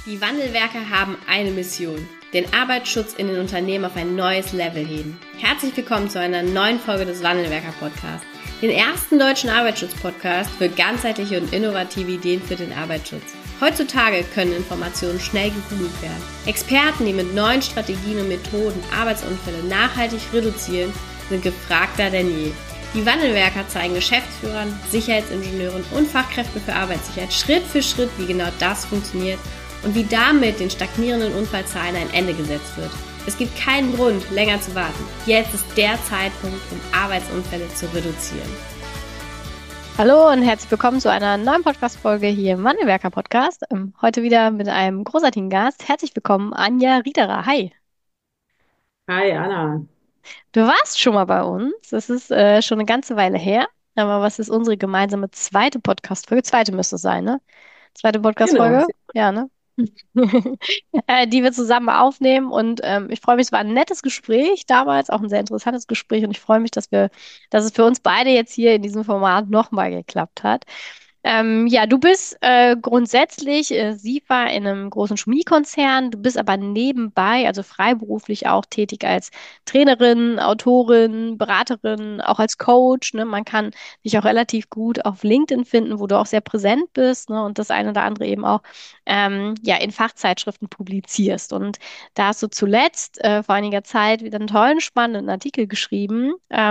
Die Wandelwerker haben eine Mission: den Arbeitsschutz in den Unternehmen auf ein neues Level heben. Herzlich willkommen zu einer neuen Folge des Wandelwerker Podcasts, den ersten deutschen Arbeitsschutz-Podcast für ganzheitliche und innovative Ideen für den Arbeitsschutz. Heutzutage können Informationen schnell gegoogelt werden. Experten, die mit neuen Strategien und Methoden Arbeitsunfälle nachhaltig reduzieren, sind gefragter denn je. Die Wandelwerker zeigen Geschäftsführern, Sicherheitsingenieuren und Fachkräften für Arbeitssicherheit Schritt für Schritt, wie genau das funktioniert und wie damit den stagnierenden Unfallzahlen ein Ende gesetzt wird. Es gibt keinen Grund, länger zu warten. Jetzt ist der Zeitpunkt, um Arbeitsunfälle zu reduzieren. Hallo und herzlich willkommen zu einer neuen Podcast-Folge hier im Wandelwerker Podcast. Heute wieder mit einem großartigen Gast. Herzlich willkommen, Anja Riederer. Hi. Hi Anna. Du warst schon mal bei uns. Das ist schon eine ganze Weile her. Aber was ist unsere gemeinsame zweite Podcast-Folge? Zweite müsste es sein, ne? Zweite Genau. Podcast-Folge? Ja, ne? Die wir zusammen aufnehmen. Und ich freue mich, es war ein nettes Gespräch damals, auch ein sehr interessantes Gespräch. Und ich freue mich, dass es für uns beide jetzt hier in diesem Format nochmal geklappt hat. Ja, du bist grundsätzlich SIFA in einem großen Chemiekonzern. Du bist aber nebenbei, also freiberuflich auch tätig als Trainerin, Autorin, Beraterin, auch als Coach. Ne? Man kann dich auch relativ gut auf LinkedIn finden, wo du auch sehr präsent bist, ne? Und das eine oder andere eben auch ja, in Fachzeitschriften publizierst. Und da hast du zuletzt vor einiger Zeit wieder einen tollen, spannenden Artikel geschrieben,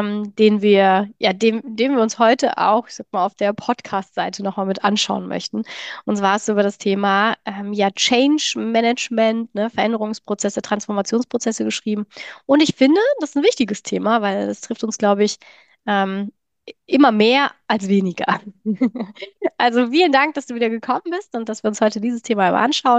den wir uns heute auch, ich sag mal, auf der Podcast-Seite nochmal mit anschauen möchten. Und zwar hast du über das Thema ja, Change Management, ne, Veränderungsprozesse, Transformationsprozesse geschrieben. Und ich finde, das ist ein wichtiges Thema, weil das trifft uns, glaube ich, ähm, immer mehr als weniger. Also vielen Dank, dass du wieder gekommen bist und dass wir uns heute dieses Thema mal anschauen.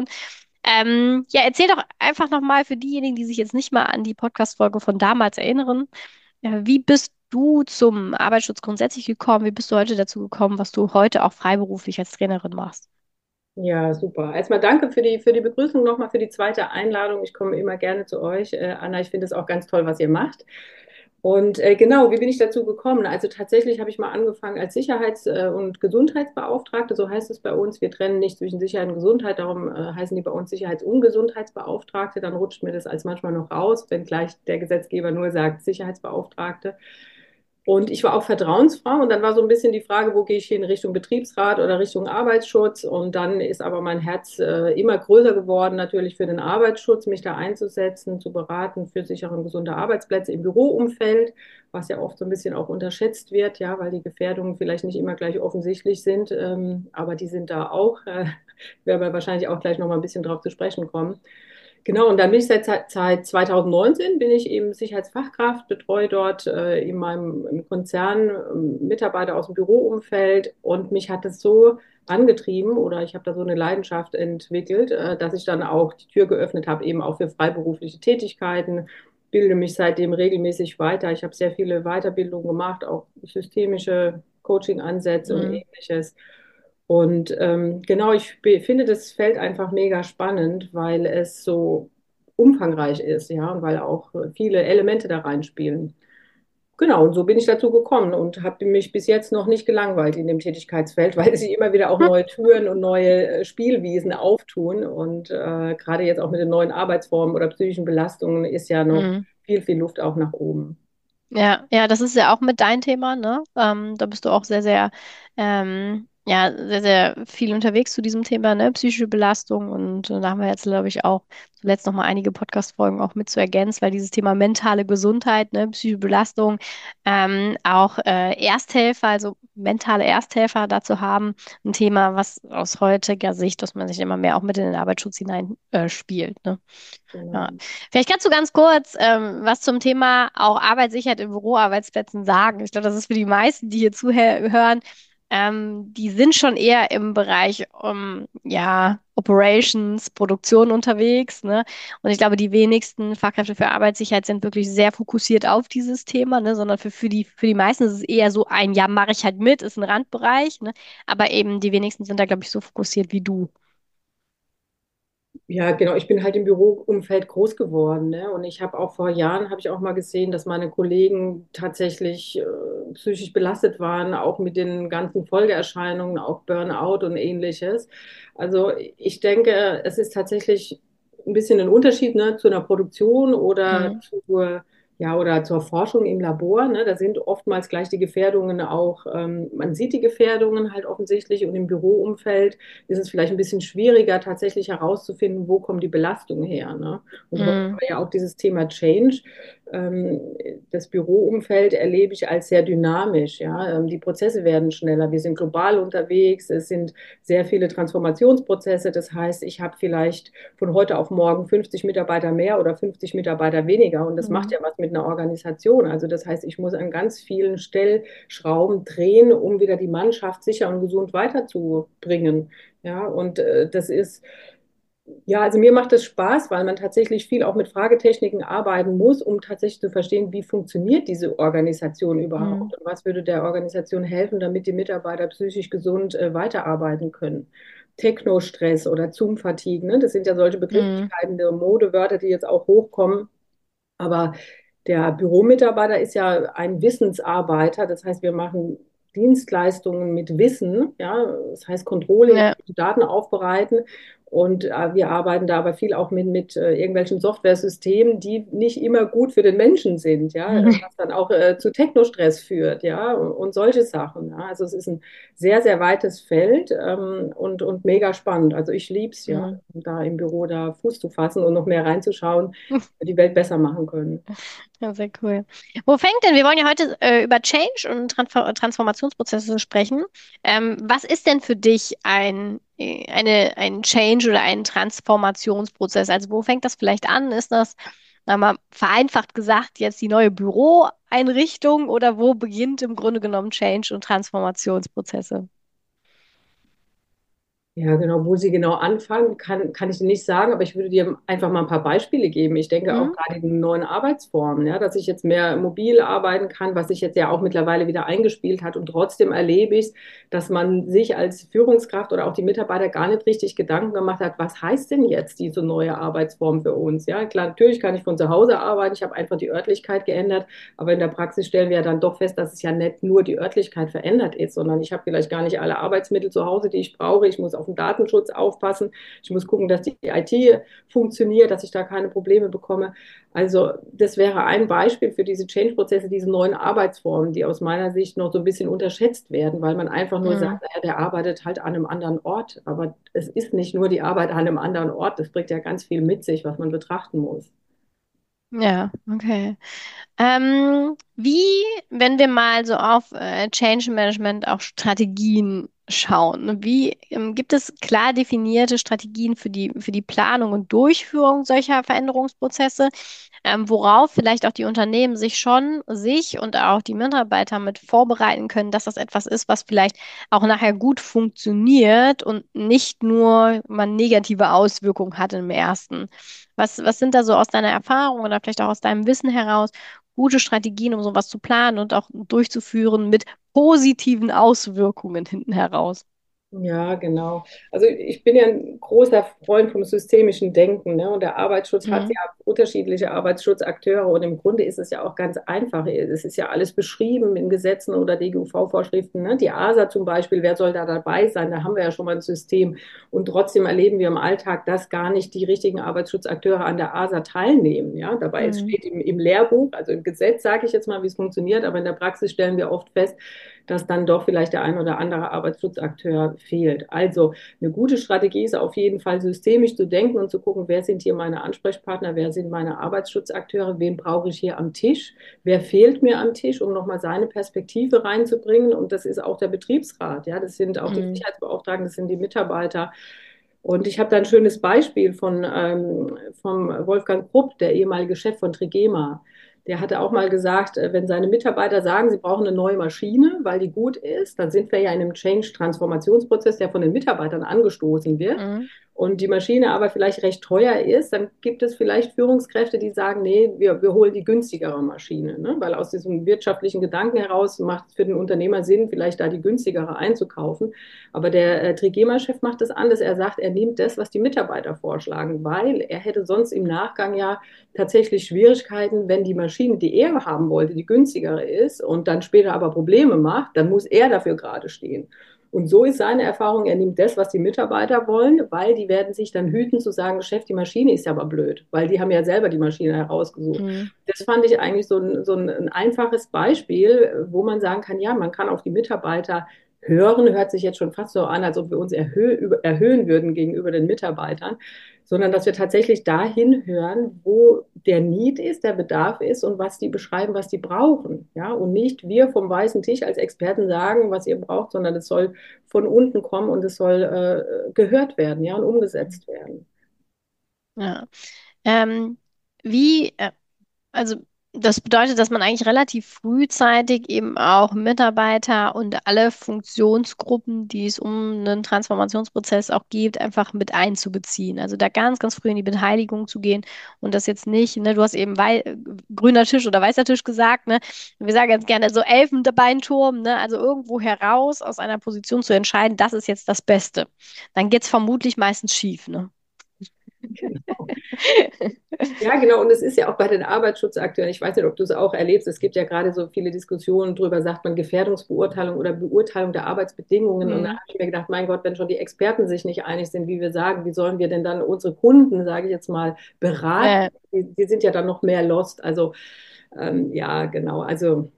Ja, erzähl doch einfach nochmal für diejenigen, die sich jetzt nicht mal an die Podcast-Folge von damals erinnern, wie bist du zum Arbeitsschutz grundsätzlich gekommen? Wie bist du heute dazu gekommen, was du heute auch freiberuflich als Trainerin machst? Ja, super. Erstmal danke für die Begrüßung nochmal, für die zweite Einladung. Ich komme immer gerne zu euch. Anna, ich finde es auch ganz toll, was ihr macht. Und genau, wie bin ich dazu gekommen? Also tatsächlich habe ich mal angefangen als und Gesundheitsbeauftragte, so heißt es bei uns. Wir trennen nicht zwischen Sicherheit und Gesundheit, darum heißen die bei uns Sicherheits- und Gesundheitsbeauftragte. Dann rutscht mir das als manchmal noch raus, wenngleich der Gesetzgeber nur sagt Sicherheitsbeauftragte. Und ich war auch Vertrauensfrau und dann war so ein bisschen die Frage, wo gehe ich hin, Richtung Betriebsrat oder Richtung Arbeitsschutz? Und dann ist aber mein Herz immer größer geworden, natürlich für den Arbeitsschutz, mich da einzusetzen, zu beraten für sichere und gesunde Arbeitsplätze im Büroumfeld, was ja oft so ein bisschen auch unterschätzt wird, ja, weil die Gefährdungen vielleicht nicht immer gleich offensichtlich sind, aber die sind da auch. Werden wir wahrscheinlich auch gleich noch mal ein bisschen drauf zu sprechen kommen. Genau, und dann bin ich seit 2019 bin ich eben Sicherheitsfachkraft, betreue dort in meinem im Konzern Mitarbeiter aus dem Büroumfeld und mich hat es so angetrieben oder ich habe da so eine Leidenschaft entwickelt, dass ich dann auch die Tür geöffnet habe, eben auch für freiberufliche Tätigkeiten, bilde mich seitdem regelmäßig weiter. Ich habe sehr viele Weiterbildungen gemacht, auch systemische Coaching-Ansätze und Mhm. ähnliches. Und genau, finde das Feld einfach mega spannend, weil es so umfangreich ist, ja, und weil auch viele Elemente da reinspielen. Genau, und so bin ich dazu gekommen und habe mich bis jetzt noch nicht gelangweilt in dem Tätigkeitsfeld, weil sich immer wieder auch neue Türen und neue Spielwiesen auftun. Und gerade jetzt auch mit den neuen Arbeitsformen oder psychischen Belastungen ist ja noch Mhm. viel Luft auch nach oben. Ja, ja, das ist ja auch mit dein Thema, ne? Da bist du auch ja, sehr, sehr viel unterwegs zu diesem Thema, ne? Psychische Belastung. Und da haben wir jetzt, glaube ich, auch zuletzt noch mal einige Podcast-Folgen auch mit zu ergänzen, weil dieses Thema mentale Gesundheit, ne? Psychische Belastung, auch Ersthelfer, also mentale Ersthelfer dazu haben, ein Thema, was aus heutiger Sicht, dass man sich immer mehr auch mit in den Arbeitsschutz hinein spielt, ne? Ja. Genau. Vielleicht kannst du ganz kurz was zum Thema auch Arbeitssicherheit in Büroarbeitsplätzen sagen. Ich glaube, das ist für die meisten, die hier zuhören, die sind schon eher im Bereich ja, Operations, Produktion unterwegs, ne? Und ich glaube, die wenigsten Fachkräfte für Arbeitssicherheit sind wirklich sehr fokussiert auf dieses Thema, ne? Sondern für die meisten ist es eher so ein, ja, mache ich halt mit, ist ein Randbereich, ne? Aber eben die wenigsten sind da, glaube ich, so fokussiert wie du. Ja, genau. Ich bin halt im Büroumfeld groß geworden, ne? Und ich habe auch vor Jahren, habe ich auch mal gesehen, dass meine Kollegen tatsächlich psychisch belastet waren, auch mit den ganzen Folgeerscheinungen, auch Burnout und ähnliches. Also ich denke, es ist tatsächlich ein bisschen ein Unterschied, ne, zu einer Produktion oder Mhm. oder zur Forschung im Labor, ne? Da sind oftmals gleich die Gefährdungen auch, man sieht die Gefährdungen halt offensichtlich, und im Büroumfeld ist es vielleicht ein bisschen schwieriger, tatsächlich herauszufinden, wo kommen die Belastungen her. Ne? Und heute haben Mhm. wir ja auch dieses Thema Change. Ähm, Das Büroumfeld erlebe ich als sehr dynamisch. Ja? Die Prozesse werden schneller. Wir sind global unterwegs. Es sind sehr viele Transformationsprozesse. Das heißt, ich habe vielleicht von heute auf morgen 50 Mitarbeiter mehr oder 50 Mitarbeiter weniger. Und das macht Mhm. ja was mit einer Organisation. Also das heißt, ich muss an ganz vielen Stellschrauben drehen, um wieder die Mannschaft sicher und gesund weiterzubringen. Ja, und das ist, ja, also mir macht das Spaß, weil man tatsächlich viel auch mit Fragetechniken arbeiten muss, um tatsächlich zu verstehen, wie funktioniert diese Organisation Mhm. überhaupt und was würde der Organisation helfen, damit die Mitarbeiter psychisch gesund weiterarbeiten können. Technostress oder Zoom-Fatigue, ne? Das sind ja solche Mhm. Begrifflichkeiten, der Modewörter, die jetzt auch hochkommen. Aber der Büromitarbeiter ist ja ein Wissensarbeiter. Das heißt, wir machen Dienstleistungen mit Wissen. Ja, das heißt Controlling, Ja. Daten aufbereiten. Und wir arbeiten da aber viel auch mit irgendwelchen Softwaresystemen, die nicht immer gut für den Menschen sind, ja, was dann auch zu Technostress führt, ja, und solche Sachen. Ja. Also es ist ein sehr, sehr weites Feld und mega spannend. Also ich liebe es, ja, Mhm. da im Büro da Fuß zu fassen und noch mehr reinzuschauen, die Welt besser machen können. Ja, sehr cool. Wo fängt denn? Wir wollen ja heute über Change und Transformationsprozesse sprechen. Was ist denn für dich ein Change oder ein Transformationsprozess? Also wo fängt das vielleicht an? Ist das, sagen wir mal, vereinfacht gesagt, jetzt die neue Büroeinrichtung oder wo beginnt im Grunde genommen Change und Transformationsprozesse? Ja, genau, wo sie genau anfangen, kann ich dir nicht sagen, aber ich würde dir einfach mal ein paar Beispiele geben. Ich denke auch Mhm. gerade in neuen Arbeitsformen, ja, dass ich jetzt mehr mobil arbeiten kann, was sich jetzt ja auch mittlerweile wieder eingespielt hat. Und trotzdem erlebe ich, dass man sich als Führungskraft oder auch die Mitarbeiter gar nicht richtig Gedanken gemacht hat, was heißt denn jetzt diese neue Arbeitsform für uns? Ja, klar, natürlich kann ich von zu Hause arbeiten, ich habe einfach die Örtlichkeit geändert, aber in der Praxis stellen wir ja dann doch fest, dass es ja nicht nur die Örtlichkeit verändert ist, sondern ich habe vielleicht gar nicht alle Arbeitsmittel zu Hause, die ich brauche. Ich muss auf den Datenschutz aufpassen. Ich muss gucken, dass die IT funktioniert, dass ich da keine Probleme bekomme. Also das wäre ein Beispiel für diese Change-Prozesse, diese neuen Arbeitsformen, die aus meiner Sicht noch so ein bisschen unterschätzt werden, weil man einfach nur Mhm. sagt, naja, der arbeitet halt an einem anderen Ort. Aber es ist nicht nur die Arbeit an einem anderen Ort, das bringt ja ganz viel mit sich, was man betrachten muss. Ja, okay. Wie, wenn wir mal so auf Change Management, auch Strategien schauen, ne, wie gibt es klar definierte Strategien für die Planung und Durchführung solcher Veränderungsprozesse, worauf vielleicht auch die Unternehmen sich und auch die Mitarbeiter mit vorbereiten können, dass das etwas ist, was vielleicht auch nachher gut funktioniert und nicht nur man negative Auswirkungen hat im ersten. Was sind da so aus deiner Erfahrung oder vielleicht auch aus deinem Wissen heraus gute Strategien, um sowas zu planen und auch durchzuführen mit positiven Auswirkungen hinten heraus? Ja, genau. Also ich bin ja ein großer Freund vom systemischen Denken, ne? Und der Arbeitsschutz hat Mhm. ja unterschiedliche Arbeitsschutzakteure und im Grunde ist es ja auch ganz einfach. Es ist ja alles beschrieben in Gesetzen oder DGUV-Vorschriften, ne? Die ASA zum Beispiel, wer soll da dabei sein? Da haben wir ja schon mal ein System. Und trotzdem erleben wir im Alltag, dass gar nicht die richtigen Arbeitsschutzakteure an der ASA teilnehmen. Ja? Dabei es Mhm. steht im Lehrbuch, also im Gesetz sage ich jetzt mal, wie es funktioniert, aber in der Praxis stellen wir oft fest, dass dann doch vielleicht der ein oder andere Arbeitsschutzakteur fehlt. Also eine gute Strategie ist auf jeden Fall systemisch zu denken und zu gucken, wer sind hier meine Ansprechpartner, wer sind meine Arbeitsschutzakteure, wen brauche ich hier am Tisch, wer fehlt mir am Tisch, um nochmal seine Perspektive reinzubringen. Und das ist auch der Betriebsrat, ja, das sind auch die Mhm. Sicherheitsbeauftragten, das sind die Mitarbeiter. Und ich habe da ein schönes Beispiel vom Wolfgang Krupp, der ehemalige Chef von Trigema. Der hatte auch mal gesagt, wenn seine Mitarbeiter sagen, sie brauchen eine neue Maschine, weil die gut ist, dann sind wir ja in einem Change-Transformationsprozess, der von den Mitarbeitern angestoßen wird. Mhm. und die Maschine aber vielleicht recht teuer ist, dann gibt es vielleicht Führungskräfte, die sagen, nee, wir holen die günstigere Maschine, ne? Weil aus diesem wirtschaftlichen Gedanken heraus macht es für den Unternehmer Sinn, vielleicht da die günstigere einzukaufen. Aber der Trigema-Chef macht das anders. Er sagt, er nimmt das, was die Mitarbeiter vorschlagen, weil er hätte sonst im Nachgang ja tatsächlich Schwierigkeiten, wenn die Maschine, die er haben wollte, die günstigere ist und dann später aber Probleme macht, dann muss er dafür gerade stehen. Und so ist seine Erfahrung, er nimmt das, was die Mitarbeiter wollen, weil die werden sich dann hüten zu sagen, Chef, die Maschine ist ja aber blöd, weil die haben ja selber die Maschine herausgesucht. Mhm. Das fand ich eigentlich so ein einfaches Beispiel, wo man sagen kann, ja, man kann auf die Mitarbeiter hören, hört sich jetzt schon fast so an, als ob wir uns erhöhen würden gegenüber den Mitarbeitern, sondern dass wir tatsächlich dahin hören, wo der Need ist, der Bedarf ist und was die beschreiben, was die brauchen. Ja? Und nicht wir vom weißen Tisch als Experten sagen, was ihr braucht, sondern es soll von unten kommen und es soll gehört werden, ja, und umgesetzt werden. Ja. Ähm, wie, also das bedeutet, dass man eigentlich relativ frühzeitig eben auch Mitarbeiter und alle Funktionsgruppen, die es um einen Transformationsprozess auch gibt, einfach mit einzubeziehen. Also da ganz, ganz früh in die Beteiligung zu gehen und das jetzt nicht, ne, du hast eben grüner Tisch oder weißer Tisch gesagt, ne? Wir sagen ganz gerne so Elfenbeinturm, ne? Also irgendwo heraus aus einer Position zu entscheiden, das ist jetzt das Beste. Dann geht es vermutlich meistens schief, ne? Genau. Ja, genau. Und es ist ja auch bei den Arbeitsschutzakteuren, ich weiß nicht, ob du es auch erlebst, es gibt ja gerade so viele Diskussionen drüber, sagt man Gefährdungsbeurteilung oder Beurteilung der Arbeitsbedingungen. Und da Mhm. habe ich mir gedacht, mein Gott, wenn schon die Experten sich nicht einig sind, wie wir sagen, wie sollen wir denn dann unsere Kunden, sage ich jetzt mal, beraten? Äh, Die sind ja dann noch mehr lost. Also ja, genau. Also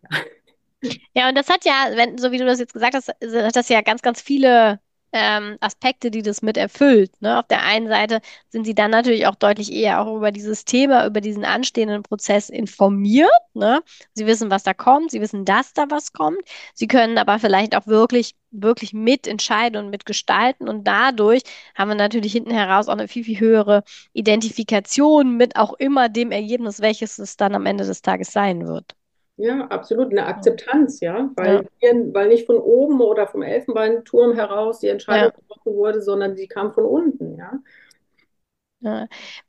Ja, und das hat ja, wenn, so wie du das jetzt gesagt hast, hat das ja ganz, ganz viele Aspekte, die das mit erfüllt. Ne? Auf der einen Seite sind sie dann natürlich auch deutlich eher auch über dieses Thema, über diesen anstehenden Prozess informiert. Ne? Sie wissen, was da kommt, sie wissen, dass da was kommt. Sie können aber vielleicht auch wirklich, wirklich mitentscheiden und mitgestalten. Und dadurch haben wir natürlich hinten heraus auch eine viel, viel höhere Identifikation mit auch immer dem Ergebnis, welches es dann am Ende des Tages sein wird. ja, absolut eine Akzeptanz, ja, Ja, weil nicht von oben oder vom Elfenbeinturm heraus die Entscheidung ja. getroffen wurde, sondern die kam von unten, ja. Ja.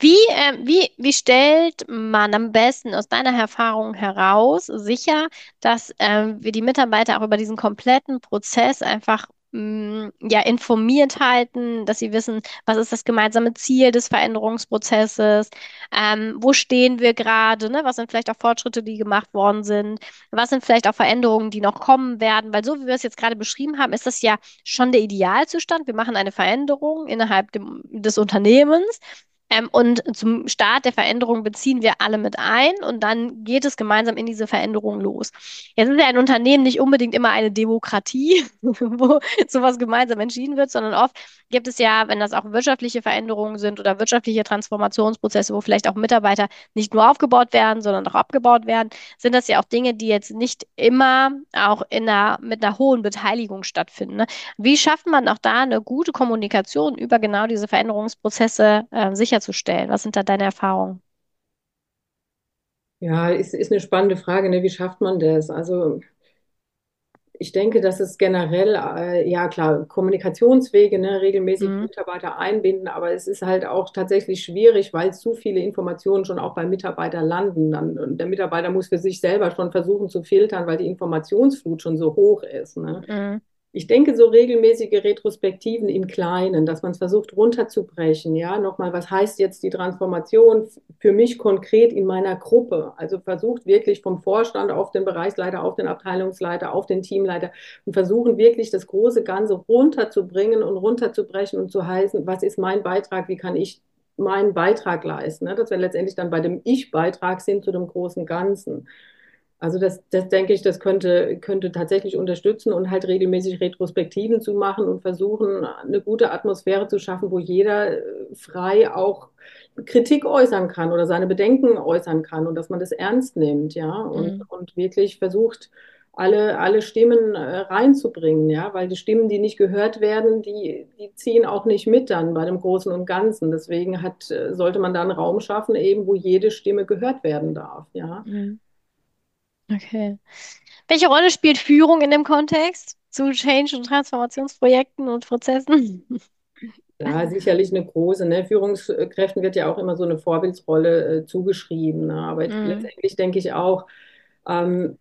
Wie stellt man am besten aus deiner Erfahrung heraus sicher, dass wir die Mitarbeiter auch über diesen kompletten Prozess einfach ja, informiert halten, dass sie wissen, was ist das gemeinsame Ziel des Veränderungsprozesses, wo stehen wir gerade, ne? Was sind vielleicht auch Fortschritte, die gemacht worden sind, was sind vielleicht auch Veränderungen, die noch kommen werden, weil so wie wir es jetzt gerade beschrieben haben, ist das ja schon der Idealzustand. Wir machen eine Veränderung innerhalb des Unternehmens. Und zum Start der Veränderung beziehen wir alle mit ein und dann geht es gemeinsam in diese Veränderung los. Jetzt ist ja ein Unternehmen nicht unbedingt immer eine Demokratie, wo sowas gemeinsam entschieden wird, sondern oft gibt es ja, wenn das auch wirtschaftliche Veränderungen sind oder wirtschaftliche Transformationsprozesse, wo vielleicht auch Mitarbeiter nicht nur aufgebaut werden, sondern auch abgebaut werden, sind das ja auch Dinge, die jetzt nicht immer auch mit einer hohen Beteiligung stattfinden. Ne? Wie schafft man auch da eine gute Kommunikation über genau diese Veränderungsprozesse sicherzustellen? Was sind da deine Erfahrungen? Ja, ist eine spannende Frage, ne? Wie schafft man das? Also ich denke, dass es generell, ja klar, Kommunikationswege, ne, regelmäßig Mhm. Mitarbeiter einbinden, aber es ist halt auch tatsächlich schwierig, weil zu viele Informationen schon auch beim Mitarbeiter landen. Und der Mitarbeiter muss für sich selber schon versuchen zu filtern, weil die Informationsflut schon so hoch ist. Ne? Mhm. Ich denke, so regelmäßige Retrospektiven im Kleinen, dass man es versucht runterzubrechen, ja, nochmal, was heißt jetzt die Transformation für mich konkret in meiner Gruppe? Also versucht wirklich vom Vorstand auf den Bereichsleiter, auf den Abteilungsleiter, auf den Teamleiter und versuchen wirklich das große Ganze runterzubringen und runterzubrechen und zu heißen, was ist mein Beitrag, wie kann ich meinen Beitrag leisten, ne? Dass wir letztendlich dann bei dem Ich-Beitrag sind zu dem großen Ganzen. Also das denke ich, das könnte tatsächlich unterstützen und halt regelmäßig Retrospektiven zu machen und versuchen, eine gute Atmosphäre zu schaffen, wo jeder frei auch Kritik äußern kann oder seine Bedenken äußern kann und dass man das ernst nimmt, ja, Mhm. und wirklich versucht, alle Stimmen reinzubringen, ja, weil die Stimmen, die nicht gehört werden, die ziehen auch nicht mit dann bei dem Großen und Ganzen. Deswegen sollte man da einen Raum schaffen, eben, wo jede Stimme gehört werden darf, ja. Mhm. Okay. Welche Rolle spielt Führung in dem Kontext zu Change- und Transformationsprojekten und Prozessen? Ja, sicherlich eine große, ne? Führungskräften wird ja auch immer so eine Vorbildsrolle zugeschrieben. Ne? Aber Mhm. letztendlich denke ich auch, ähm,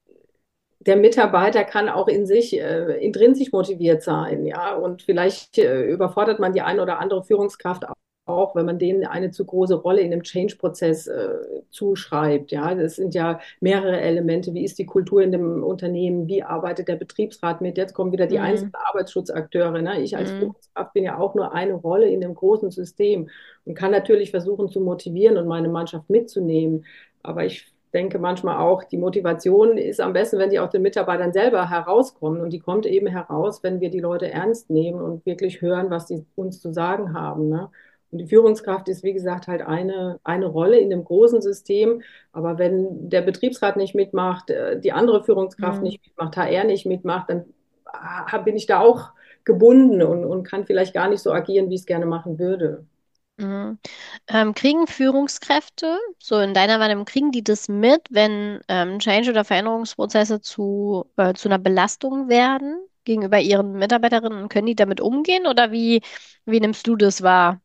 der Mitarbeiter kann auch in sich intrinsisch motiviert sein, ja. Und vielleicht überfordert man die eine oder andere Führungskraft auch, wenn man denen eine zu große Rolle in dem Change-Prozess zuschreibt. Ja, das sind ja mehrere Elemente. Wie ist die Kultur in dem Unternehmen? Wie arbeitet der Betriebsrat mit? Jetzt kommen wieder die Mhm. einzelnen Arbeitsschutzakteure. Ne? Ich als Mhm. Führungskraft bin ja auch nur eine Rolle in dem großen System und kann natürlich versuchen zu motivieren und meine Mannschaft mitzunehmen. Aber ich denke manchmal auch, die Motivation ist am besten, wenn die aus den Mitarbeitern selber herauskommen. Und die kommt eben heraus, wenn wir die Leute ernst nehmen und wirklich hören, was die uns zu sagen haben. Ne? Und die Führungskraft ist, wie gesagt, halt eine Rolle in dem großen System. Aber wenn der Betriebsrat nicht mitmacht, die andere Führungskraft Mhm. nicht mitmacht, HR nicht mitmacht, dann bin ich da auch gebunden und kann vielleicht gar nicht so agieren, wie ich es gerne machen würde. Mhm. Kriegen Führungskräfte, so in deiner Wahrnehmung, kriegen die das mit, wenn Change- oder Veränderungsprozesse zu einer Belastung werden gegenüber ihren Mitarbeiterinnen? Können die damit umgehen oder wie nimmst du das wahr?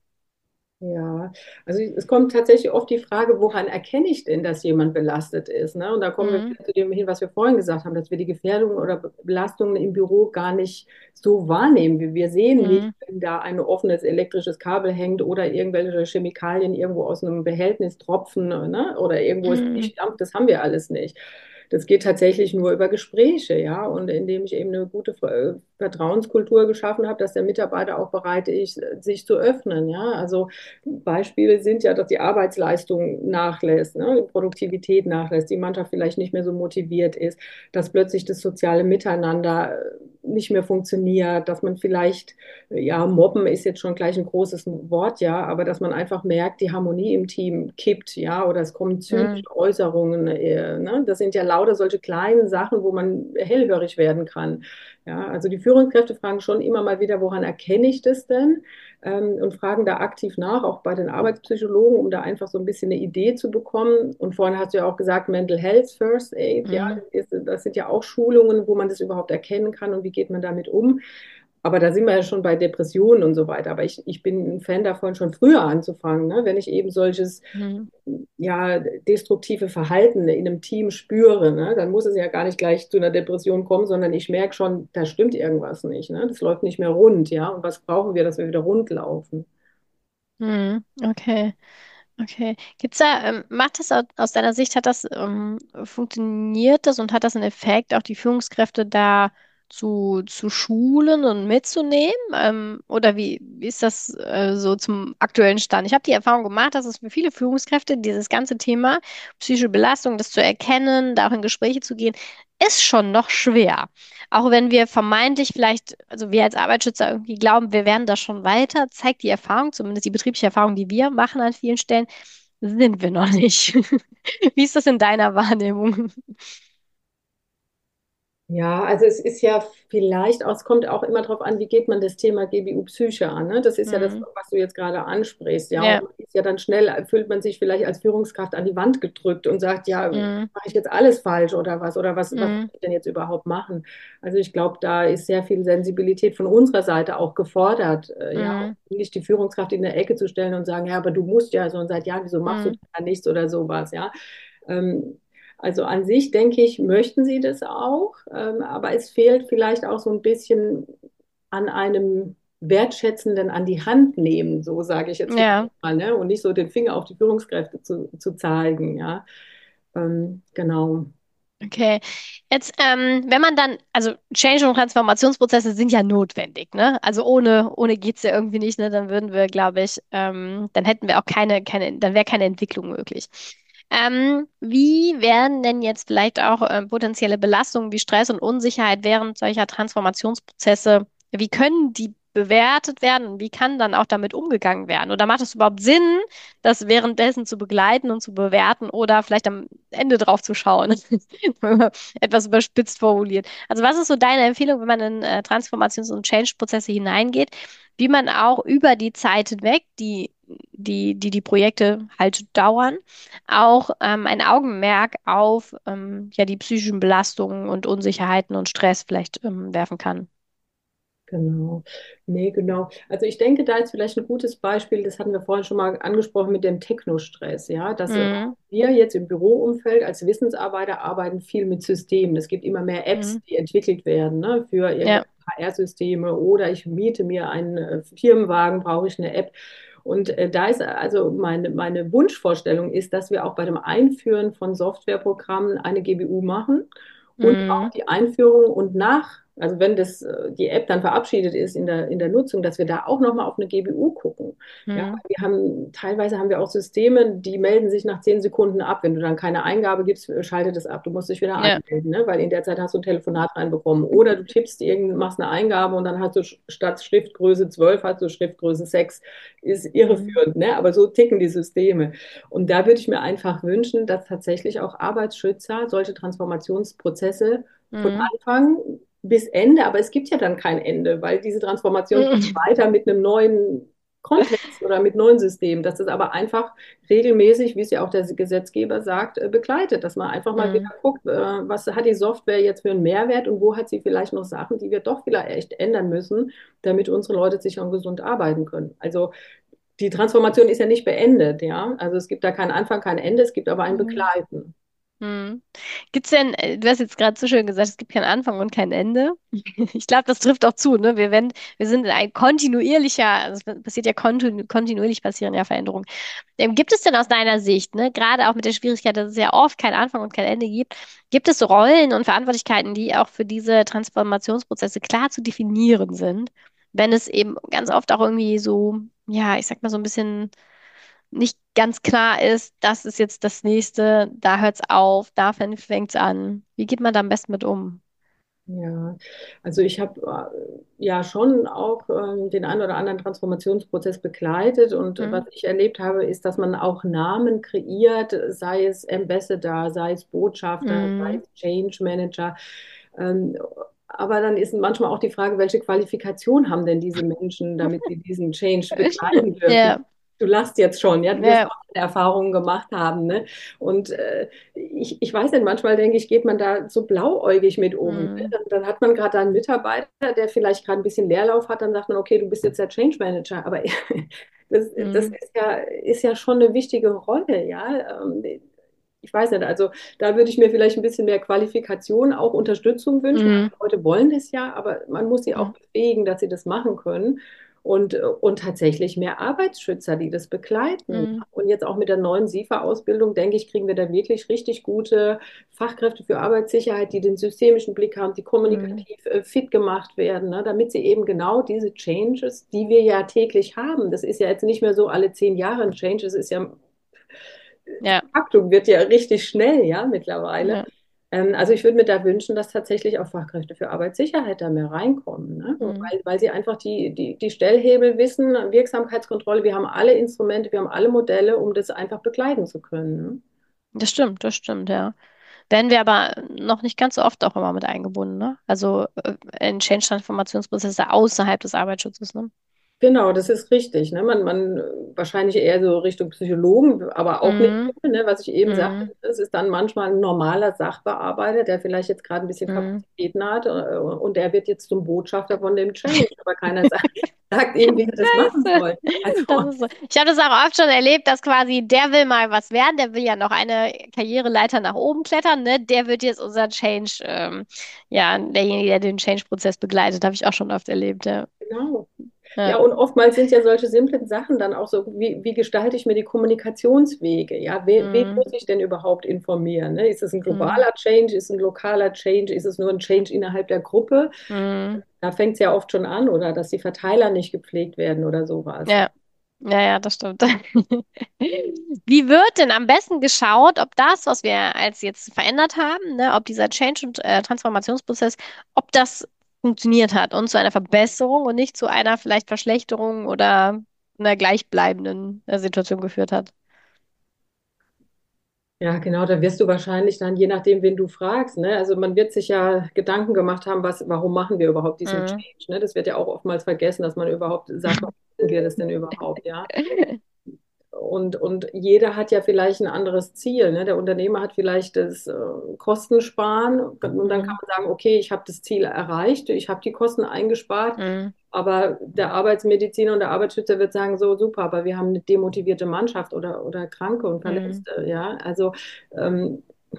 Ja, also es kommt tatsächlich oft die Frage, woran erkenne ich denn, dass jemand belastet ist? Ne? Und da kommen wir Mhm. wieder zu dem hin, was wir vorhin gesagt haben, dass wir die Gefährdungen oder Belastungen im Büro gar nicht so wahrnehmen. Wir sehen nicht, Mhm. wenn da ein offenes elektrisches Kabel hängt oder irgendwelche Chemikalien irgendwo aus einem Behältnis tropfen, ne? Oder irgendwo es Mhm. dampft, das haben wir alles nicht. Das geht tatsächlich nur über Gespräche, ja, und indem ich eben eine gute Vertrauenskultur geschaffen habe, dass der Mitarbeiter auch bereit ist, sich zu öffnen, ja. Also Beispiele sind ja, dass die Arbeitsleistung nachlässt, ne, die Produktivität nachlässt, die Mannschaft vielleicht nicht mehr so motiviert ist, dass plötzlich das soziale Miteinander nicht mehr funktioniert, dass man vielleicht, ja, mobben ist jetzt schon gleich ein großes Wort, ja, aber dass man einfach merkt, die Harmonie im Team kippt, ja, oder es kommen zynische Mhm. Äußerungen, ne? Das sind ja lauter solche kleinen Sachen, wo man hellhörig werden kann. Ja, also die Führungskräfte fragen schon immer mal wieder, woran erkenne ich das denn? Und fragen da aktiv nach, auch bei den Arbeitspsychologen, um da einfach so ein bisschen eine Idee zu bekommen. Und vorhin hast du ja auch gesagt, Mental Health First Aid, ja, Mhm. das sind ja auch Schulungen, wo man das überhaupt erkennen kann und wie geht man damit um. Aber da sind wir ja schon bei Depressionen und so weiter. Aber ich bin ein Fan davon, schon früher anzufangen, ne? Wenn ich eben solches Mhm. ja, destruktive Verhalten in einem Team spüre, ne? Dann muss es ja gar nicht gleich zu einer Depression kommen, sondern ich merke schon, da stimmt irgendwas nicht. Ne? Das läuft nicht mehr rund, ja. Und was brauchen wir, dass wir wieder rund laufen? Mhm. Okay. Okay. Gibt's da, macht das aus deiner Sicht, funktioniert das und hat das einen Effekt, auch die Führungskräfte da zu schulen und mitzunehmen? Oder wie ist das so zum aktuellen Stand? Ich habe die Erfahrung gemacht, dass es für viele Führungskräfte dieses ganze Thema psychische Belastung, das zu erkennen, da auch in Gespräche zu gehen, ist schon noch schwer. Auch wenn wir vermeintlich vielleicht, also wir als Arbeitsschützer irgendwie glauben, wir werden da schon weiter, zeigt die Erfahrung, zumindest die betriebliche Erfahrung, die wir machen an vielen Stellen, sind wir noch nicht. Wie ist das in deiner Wahrnehmung? Ja, also es ist ja vielleicht auch, es kommt auch immer darauf an, wie geht man das Thema GBU-Psyche an. Ne? Das ist ja das, Hm. was du jetzt gerade ansprichst. Ja, und Ja. man ist ja dann schnell, fühlt man sich vielleicht als Führungskraft an die Wand gedrückt und sagt, ja, Hm. mache ich jetzt alles falsch oder was? Oder was soll Hm. ich denn jetzt überhaupt machen? Also ich glaube, da ist sehr viel Sensibilität von unserer Seite auch gefordert. Ja, Hm. nicht die Führungskraft in der Ecke zu stellen und sagen, ja, aber du musst ja so und seit Jahren, wieso machst du Hm. da nichts oder sowas, ja. Ähm, also an sich denke ich, möchten sie das auch, aber es fehlt vielleicht auch so ein bisschen an einem wertschätzenden an die Hand nehmen, so sage ich jetzt Ja. mal, ne? Und nicht so den Finger auf die Führungskräfte zu zeigen, ja. Genau. Okay. Jetzt, wenn man dann, also Change- und Transformationsprozesse sind ja notwendig, ne? Also ohne geht's ja irgendwie nicht, ne? Dann würden wir, glaube ich, dann hätten wir auch dann wäre keine Entwicklung möglich. Wie werden denn jetzt vielleicht auch potenzielle Belastungen wie Stress und Unsicherheit während solcher Transformationsprozesse, wie können die bewertet werden und wie kann dann auch damit umgegangen werden? Oder macht es überhaupt Sinn, das währenddessen zu begleiten und zu bewerten oder vielleicht am Ende drauf zu schauen? Etwas überspitzt formuliert. Also was ist so deine Empfehlung, wenn man in Transformations- und Change-Prozesse hineingeht, wie man auch über die Zeit hinweg, die Projekte halt dauern, auch ein Augenmerk auf ja, die psychischen Belastungen und Unsicherheiten und Stress vielleicht werfen kann? Genau. Nee, genau. Also ich denke, da ist vielleicht ein gutes Beispiel, das hatten wir vorhin schon mal angesprochen mit dem Technostress, ja, dass Mhm. wir jetzt im Büroumfeld als Wissensarbeiter arbeiten viel mit Systemen. Es gibt immer mehr Apps, Mhm. die entwickelt werden, ne, für Ja. irgendwelche HR-Systeme oder ich miete mir einen Firmenwagen, brauche ich eine App. Und da ist also meine Wunschvorstellung ist, dass wir auch bei dem Einführen von Softwareprogrammen eine GBU machen und auch Mhm. die Einführung und also wenn die App dann verabschiedet ist in der Nutzung, dass wir da auch nochmal auf eine GBU gucken. Ja, Mhm. teilweise haben wir auch Systeme, die melden sich nach 10 Sekunden ab. Wenn du dann keine Eingabe gibst, schaltet es ab. Du musst dich wieder Ja. anmelden, ne? Weil in der Zeit hast du ein Telefonat reinbekommen. Oder du machst eine Eingabe und dann hast du statt Schriftgröße 12 hast du Schriftgröße 6. Ist Mhm. irreführend, ne? Aber so ticken die Systeme. Und da würde ich mir einfach wünschen, dass tatsächlich auch Arbeitsschützer solche Transformationsprozesse von Mhm. Anfang bis Ende, aber es gibt ja dann kein Ende, weil diese Transformation geht Mhm. weiter mit einem neuen Kontext oder mit neuen Systemen, dass das aber einfach regelmäßig, wie es ja auch der Gesetzgeber sagt, begleitet, dass man einfach mal wieder Mhm. guckt, was hat die Software jetzt für einen Mehrwert und wo hat sie vielleicht noch Sachen, die wir doch vielleicht ändern müssen, damit unsere Leute sicher und gesund arbeiten können. Also die Transformation ist ja nicht beendet, ja. Also es gibt da keinen Anfang, kein Ende, es gibt aber ein Mhm. Begleiten. Mhm. Gibt's denn, du hast jetzt gerade so schön gesagt, es gibt keinen Anfang und kein Ende. Ich glaube, das trifft auch zu, ne? Wir sind in ein kontinuierlicher, also es passiert ja kontinuierlich passieren ja Veränderungen. Gibt es denn aus deiner Sicht, ne, gerade auch mit der Schwierigkeit, dass es ja oft keinen Anfang und kein Ende gibt, gibt es Rollen und Verantwortlichkeiten, die auch für diese Transformationsprozesse klar zu definieren sind, wenn es eben ganz oft auch irgendwie so, ja, ich sag mal so ein bisschen nicht ganz klar ist, das ist jetzt das nächste, da hört's auf, da fängt's an. Wie geht man da am besten mit um? Ja, also ich habe ja schon auch den einen oder anderen Transformationsprozess begleitet und was Hm, ich erlebt habe, ist, dass man auch Namen kreiert, sei es Ambassador, sei es Botschafter, sei hm, es Change Manager. Ähm, aber dann ist manchmal auch die Frage, welche Qualifikation haben denn diese Menschen, damit sie diesen Change begleiten dürfen? ja, Du lachst jetzt schon, ja, du wirst ja, auch Erfahrungen gemacht haben, ne? Und ich weiß nicht, manchmal denke ich, geht man da so blauäugig mit um. Ne? hm, Dann hat man gerade einen Mitarbeiter, der vielleicht gerade ein bisschen Leerlauf hat, dann sagt man, okay, du bist jetzt der Change Manager, aber das hm, ist ja schon eine wichtige Rolle, ja. Ich weiß nicht, also da würde ich mir vielleicht ein bisschen mehr Qualifikation, auch Unterstützung wünschen. hm, Also Leute wollen das ja, aber man muss sie auch hm, befähigen, dass sie das machen können. Und tatsächlich mehr Arbeitsschützer, die das begleiten. hm, Und jetzt auch mit der neuen SIFA-Ausbildung, denke ich, kriegen wir da wirklich richtig gute Fachkräfte für Arbeitssicherheit, die den systemischen Blick haben, die hm. kommunikativ fit gemacht werden, ne, damit sie eben genau diese Changes, die wir ja täglich haben, das ist ja jetzt nicht mehr so alle 10 Jahre ein Change, es ist ja, die Ja, Taktung wird ja richtig schnell, ja, mittlerweile. ja, Also ich würde mir da wünschen, dass tatsächlich auch Fachkräfte für Arbeitssicherheit da mehr reinkommen, ne? hm. Weil sie einfach die Stellhebel wissen, Wirksamkeitskontrolle, wir haben alle Instrumente, wir haben alle Modelle, um das einfach begleiten zu können. Ne? Das stimmt, ja. Werden wir aber noch nicht ganz so oft auch immer mit eingebunden, ne? Also in Change-Transformationsprozesse außerhalb des Arbeitsschutzes, ne? Genau, das ist richtig. Ne? Wahrscheinlich eher so Richtung Psychologen, aber auch nicht, Mhm. ne? Was ich eben sagte, Mhm. es ist dann manchmal ein normaler Sachbearbeiter, der vielleicht jetzt gerade ein bisschen Mhm. Kapazitäten hat und der wird jetzt zum Botschafter von dem Change, aber keiner sagt ihm, wie er das machen Scheiße. soll. Also, Das ist so. Ich habe das auch oft schon erlebt, dass quasi der will mal was werden, der will ja noch eine Karriereleiter nach oben klettern, ne? Der wird jetzt unser Change, ja, derjenige, der den Change-Prozess begleitet, habe ich auch schon oft erlebt, ja. genau. Ja. Ja, und oftmals sind ja solche simplen Sachen dann auch so, wie gestalte ich mir die Kommunikationswege? Ja, wen Mhm. muss ich denn überhaupt informieren? Ne? Ist es ein Mhm. globaler Change? Ist es ein lokaler Change? Ist es nur ein Change innerhalb der Gruppe? Mhm. Da fängt es ja oft schon an, oder dass die Verteiler nicht gepflegt werden oder sowas. Ja. Ja, ja, das stimmt. Wie wird denn am besten geschaut, ob das, was wir als jetzt verändert haben, ne, ob dieser Change- und Transformationsprozess, ob das funktioniert hat und zu einer Verbesserung und nicht zu einer vielleicht Verschlechterung oder einer gleichbleibenden Situation geführt hat? Ja, genau, da wirst du wahrscheinlich dann, je nachdem, wen du fragst, ne? Also man wird sich ja Gedanken gemacht haben, warum machen wir überhaupt diesen Mhm. Change, ne? Das wird ja auch oftmals vergessen, dass man überhaupt sagt, warum machen wir das denn überhaupt, ja? Und jeder hat ja vielleicht ein anderes Ziel. Ne? Der Unternehmer hat vielleicht das Kostensparen und dann kann Mhm. man sagen, okay, ich habe das Ziel erreicht, ich habe die Kosten eingespart, Mhm. aber der Arbeitsmediziner und der Arbeitsschützer wird sagen, so super, aber wir haben eine demotivierte Mannschaft oder Kranke und Mhm. Verletzte. Ja? Also ähm,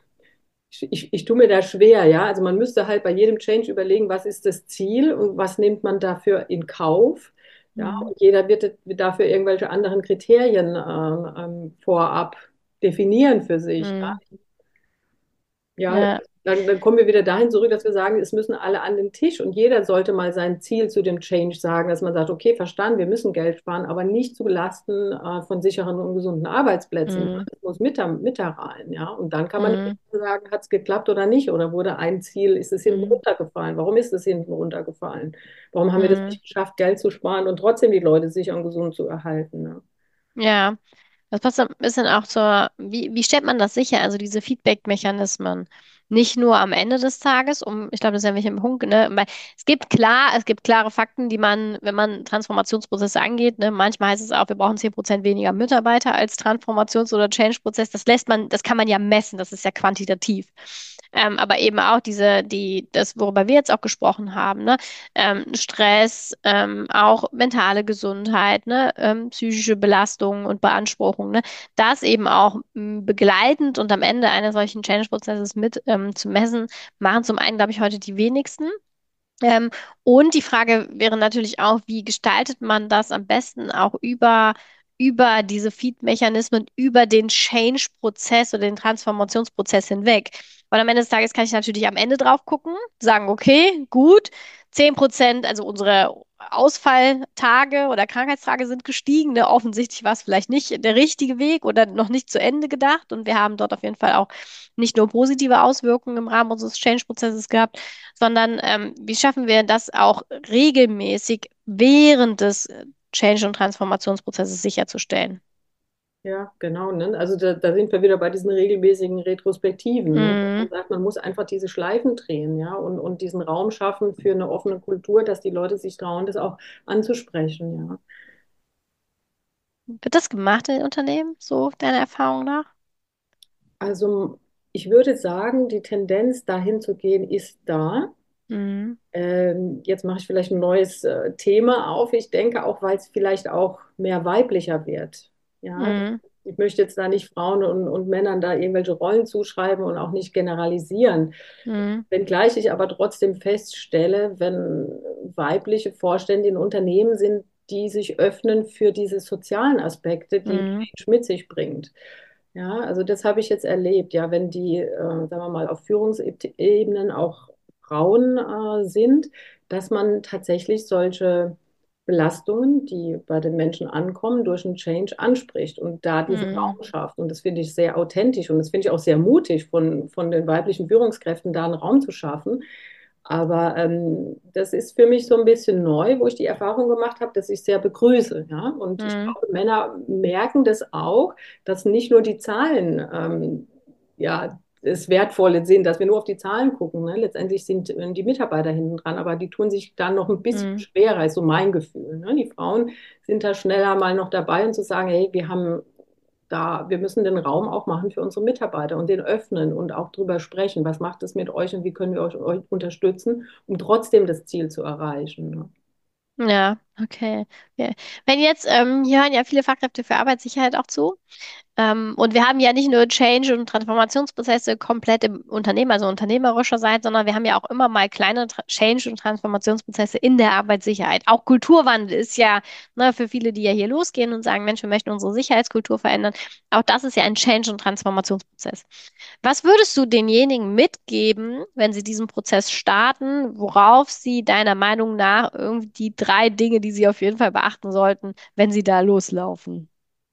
ich tue mir da schwer, ja. Also man müsste halt bei jedem Change überlegen, was ist das Ziel und was nimmt man dafür in Kauf. Ja, Mhm. und jeder wird dafür irgendwelche anderen Kriterien vorab definieren für sich. Ja, Mhm. ja, Ja. dann kommen wir wieder dahin zurück, dass wir sagen, es müssen alle an den Tisch und jeder sollte mal sein Ziel zu dem Change sagen, dass man sagt, okay, verstanden, wir müssen Geld sparen, aber nicht zu Lasten von sicheren und gesunden Arbeitsplätzen. Ja. Mhm. Das muss mit da rein, ja. Und dann kann man Mhm. sagen, hat es geklappt oder nicht? Oder wurde ein Ziel, ist es hinten Mhm. runtergefallen? Warum ist es hinten runtergefallen? Warum haben wir das Mhm. nicht geschafft, Geld zu sparen und trotzdem die Leute sicher und gesund zu erhalten? Ne? Ja. Das passt ein bisschen auch zur, wie stellt man das sicher? Also diese Feedback-Mechanismen. Nicht nur am Ende des Tages, ich glaube, das ist ja wichtig im Punkt, ne? Weil es gibt klare Fakten, die man, wenn man Transformationsprozesse angeht, ne? Manchmal heißt es auch, wir brauchen 10% weniger Mitarbeiter als Transformations- oder Change-Prozess. Das kann man ja messen, das ist ja quantitativ. Aber eben auch das, worüber wir jetzt auch gesprochen haben, ne? Stress, auch mentale Gesundheit, ne? Psychische Belastungen und Beanspruchungen, ne? Das eben auch begleitend und am Ende eines solchen Change-Prozesses mit zu messen, machen zum einen, glaube ich, heute die wenigsten. Ähm, und die Frage wäre natürlich auch, wie gestaltet man das am besten auch über diese Feed-Mechanismen, über den Change-Prozess oder den Transformationsprozess hinweg. Weil am Ende des Tages kann ich natürlich am Ende drauf gucken, sagen, okay, gut, 10%, also unsere Ausfalltage oder Krankheitstage sind gestiegen. Ne? Offensichtlich war es vielleicht nicht der richtige Weg oder noch nicht zu Ende gedacht. Und wir haben dort auf jeden Fall auch nicht nur positive Auswirkungen im Rahmen unseres Change-Prozesses gehabt, sondern wie schaffen wir das auch regelmäßig während des Change- und Transformationsprozesses sicherzustellen? Ja, genau. Ne? Also da sind wir wieder bei diesen regelmäßigen Retrospektiven. Ne? Dass man Mhm. sagt, man muss einfach diese Schleifen drehen, ja, und diesen Raum schaffen für eine offene Kultur, dass die Leute sich trauen, das auch anzusprechen, ja. Wird das gemacht in den Unternehmen, so deiner Erfahrung nach? Also ich würde sagen, die Tendenz dahin zu gehen, ist da. Mhm. Jetzt mache ich vielleicht ein neues Thema auf. Ich denke auch, weil es vielleicht auch mehr weiblicher wird. Ja, Mhm. ich möchte jetzt da nicht Frauen und Männern da irgendwelche Rollen zuschreiben und auch nicht generalisieren. Mhm. Wenngleich ich aber trotzdem feststelle, wenn weibliche Vorstände in Unternehmen sind, die sich öffnen für diese sozialen Aspekte, die Mhm. Change mit sich bringt. Ja, also das habe ich jetzt erlebt, ja, wenn die, sagen wir mal, auf Führungsebenen auch Frauen sind, dass man tatsächlich solche Belastungen, die bei den Menschen ankommen, durch einen Change anspricht und da diesen Mhm. Raum schafft. Und das finde ich sehr authentisch und das finde ich auch sehr mutig von den weiblichen Führungskräften, da einen Raum zu schaffen. Aber das ist für mich so ein bisschen neu, wo ich die Erfahrung gemacht habe, dass ich sehr begrüße. Ja? Und ich Mhm. glaube, Männer merken das auch, dass nicht nur die Zahlen ja, das Wertvolle sind, dass wir nur auf die Zahlen gucken. Ne? Letztendlich sind die Mitarbeiter hinten dran, aber die tun sich dann noch ein bisschen Mhm. schwerer, ist so mein Gefühl. Ne? Die Frauen sind da schneller mal noch dabei und zu sagen, hey, wir müssen den Raum auch machen für unsere Mitarbeiter und den öffnen und auch drüber sprechen. Was macht es mit euch und wie können wir euch unterstützen, um trotzdem das Ziel zu erreichen? Ne? Ja, okay. Ja. Wenn jetzt, hier hören ja viele Fachkräfte für Arbeitssicherheit auch zu. Und wir haben ja nicht nur Change- und Transformationsprozesse komplett im Unternehmen, also unternehmerischer Seite, sondern wir haben ja auch immer mal kleine Change- und Transformationsprozesse in der Arbeitssicherheit. Auch Kulturwandel ist ja, ne, für viele, die ja hier losgehen und sagen, Mensch, wir möchten unsere Sicherheitskultur verändern. Auch das ist ja ein Change- und Transformationsprozess. Was würdest du denjenigen mitgeben, wenn sie diesen Prozess starten, worauf sie deiner Meinung nach irgendwie die drei Dinge, die sie auf jeden Fall beachten sollten, wenn sie da loslaufen?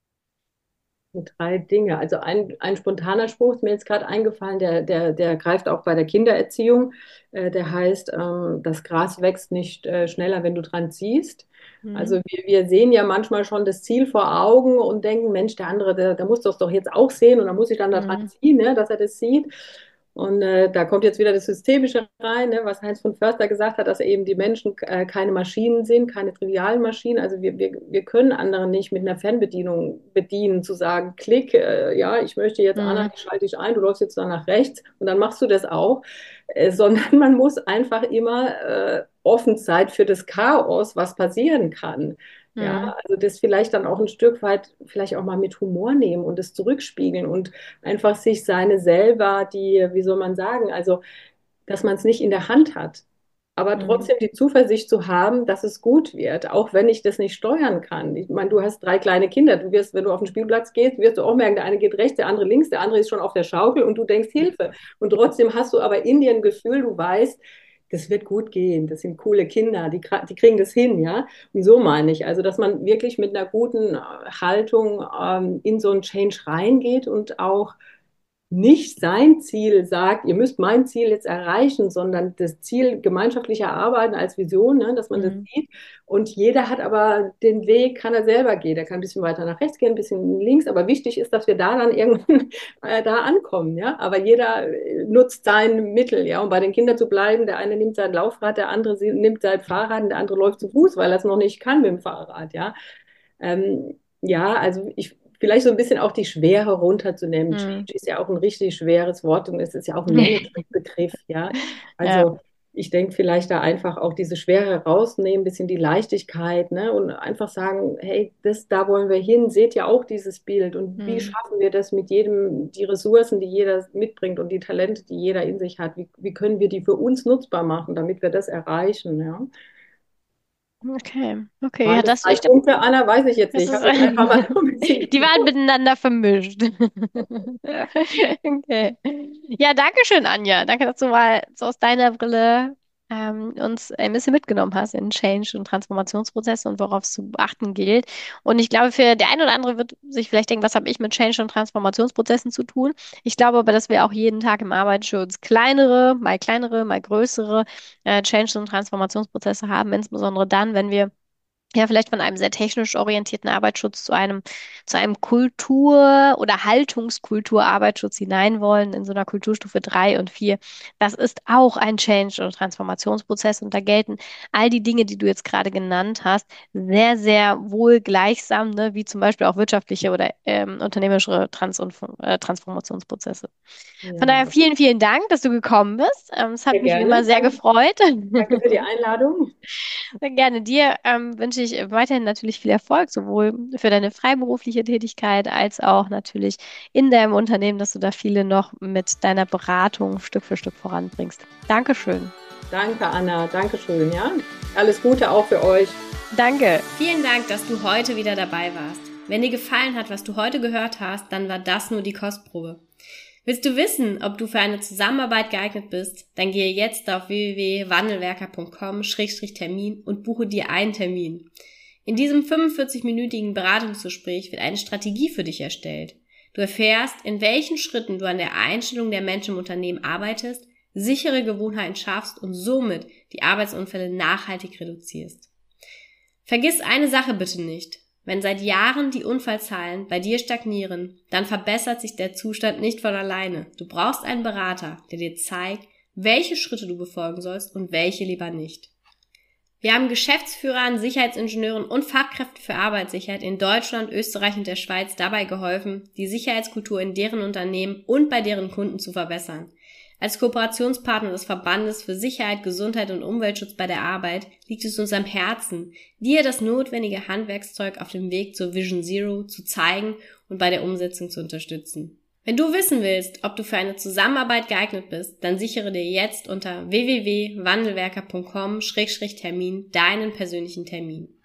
Drei Dinge. Also ein spontaner Spruch ist mir jetzt gerade eingefallen, der greift auch bei der Kindererziehung. Der heißt, das Gras wächst nicht schneller, wenn du dran ziehst. Also Mhm. wir sehen ja manchmal schon das Ziel vor Augen und denken, Mensch, der andere, der muss das doch jetzt auch sehen und dann muss ich dann da dran Mhm. ziehen, ne, dass er das sieht. Und da kommt jetzt wieder das Systemische rein, ne, was Heinz von Förster gesagt hat, dass eben die Menschen keine Maschinen sind, keine trivialen Maschinen. Also wir können andere nicht mit einer Fernbedienung bedienen, zu sagen, klick, ja, ich möchte jetzt, Anna, Mhm. ich schalte dich ein, du läufst jetzt da nach rechts und dann machst du das auch. Sondern man muss einfach immer offen sein für das Chaos, was passieren kann. Ja, Mhm. also das vielleicht dann auch ein Stück weit, vielleicht auch mal mit Humor nehmen und es zurückspiegeln und einfach sich seine selber, die, wie soll man sagen, also, dass man es nicht in der Hand hat, aber Mhm. trotzdem die Zuversicht zu haben, dass es gut wird, auch wenn ich das nicht steuern kann. Ich meine, du hast 3 kleine Kinder, du wirst, wenn du auf den Spielplatz gehst, wirst du auch merken, der eine geht rechts, der andere links, der andere ist schon auf der Schaukel und du denkst Hilfe. Und trotzdem hast du aber in dir ein Gefühl, du weißt, das wird gut gehen, das sind coole Kinder, die kriegen das hin, ja. Und so meine ich, also dass man wirklich mit einer guten Haltung in so einen Change reingeht und auch nicht sein Ziel sagt, ihr müsst mein Ziel jetzt erreichen, sondern das Ziel gemeinschaftlicher Arbeiten als Vision, ne, dass man das Mhm. sieht. Und jeder hat aber den Weg, kann er selber gehen. Er kann ein bisschen weiter nach rechts gehen, ein bisschen links. Aber wichtig ist, dass wir da dann irgendwann da ankommen. Ja? Aber jeder nutzt sein Mittel. Ja? Um bei den Kindern zu bleiben, der eine nimmt sein Laufrad, der andere nimmt sein Fahrrad und der andere läuft zu Fuß, weil er es noch nicht kann mit dem Fahrrad. Ja, ja, also vielleicht so ein bisschen auch die Schwere runterzunehmen. Mhm. Change ist ja auch ein richtig schweres Wort und es ist ja auch ein Managementbegriff, ja. Ja. Also ich denke vielleicht da einfach auch diese Schwere rausnehmen, ein bisschen die Leichtigkeit, ne? Und einfach sagen, hey, da wollen wir hin, seht ja auch dieses Bild und wie Mhm. schaffen wir das mit jedem, die Ressourcen, die jeder mitbringt und die Talente, die jeder in sich hat, wie können wir die für uns nutzbar machen, damit wir das erreichen, ja. Okay, okay, ja, Waren das das, 3 ich glaube, Punkte, Anna? Weiß ich jetzt nicht. das Ich ist, habe jetzt einfach mal so ein bisschen die waren miteinander vermischt. Okay. Ja, danke schön, Anja. Danke, dass du mal so aus deiner Brille uns ein bisschen mitgenommen hast in Change- und Transformationsprozesse und worauf es zu beachten gilt. Und ich glaube, für der eine oder andere wird sich vielleicht denken, was habe ich mit Change- und Transformationsprozessen zu tun? Ich glaube aber, dass wir auch jeden Tag im Arbeitsschutz kleinere, mal größere Change- und Transformationsprozesse haben, insbesondere dann, wenn wir ja, vielleicht von einem sehr technisch orientierten Arbeitsschutz zu einem oder Haltungskultur-Arbeitsschutz hinein wollen, in so einer Kulturstufe 3 und 4. Das ist auch ein Change- und Transformationsprozess und da gelten all die Dinge, die du jetzt gerade genannt hast, sehr, sehr wohl gleichsam, ne, wie zum Beispiel auch wirtschaftliche oder unternehmerische Transformationsprozesse. Von daher Ja, vielen, vielen Dank, dass du gekommen bist. Es hat sehr mich wie immer gerne. sehr gefreut. Danke für die Einladung. Sehr gerne. Dir wünsche ich weiterhin natürlich viel Erfolg, sowohl für deine freiberufliche Tätigkeit als auch natürlich in deinem Unternehmen, dass du da viele noch mit deiner Beratung Stück für Stück voranbringst. Dankeschön. Danke, Anna. Dankeschön, ja. Alles Gute auch für euch. Danke. Vielen Dank, dass du heute wieder dabei warst. Wenn dir gefallen hat, was du heute gehört hast, dann war das nur die Kostprobe. Willst du wissen, ob du für eine Zusammenarbeit geeignet bist? Dann gehe jetzt auf www.wandelwerker.com/Termin und buche dir einen Termin. In diesem 45-minütigen Beratungsgespräch wird eine Strategie für dich erstellt. Du erfährst, in welchen Schritten du an der Einstellung der Menschen im Unternehmen arbeitest, sichere Gewohnheiten schaffst und somit die Arbeitsunfälle nachhaltig reduzierst. Vergiss eine Sache bitte nicht. Wenn seit Jahren die Unfallzahlen bei dir stagnieren, dann verbessert sich der Zustand nicht von alleine. Du brauchst einen Berater, der dir zeigt, welche Schritte du befolgen sollst und welche lieber nicht. Wir haben Geschäftsführern, Sicherheitsingenieuren und Fachkräften für Arbeitssicherheit in Deutschland, Österreich und der Schweiz dabei geholfen, die Sicherheitskultur in deren Unternehmen und bei deren Kunden zu verbessern. Als Kooperationspartner des Verbandes für Sicherheit, Gesundheit und Umweltschutz bei der Arbeit liegt es uns am Herzen, dir das notwendige Handwerkszeug auf dem Weg zur Vision Zero zu zeigen und bei der Umsetzung zu unterstützen. Wenn du wissen willst, ob du für eine Zusammenarbeit geeignet bist, dann sichere dir jetzt unter www.wandelwerker.com/Termin deinen persönlichen Termin.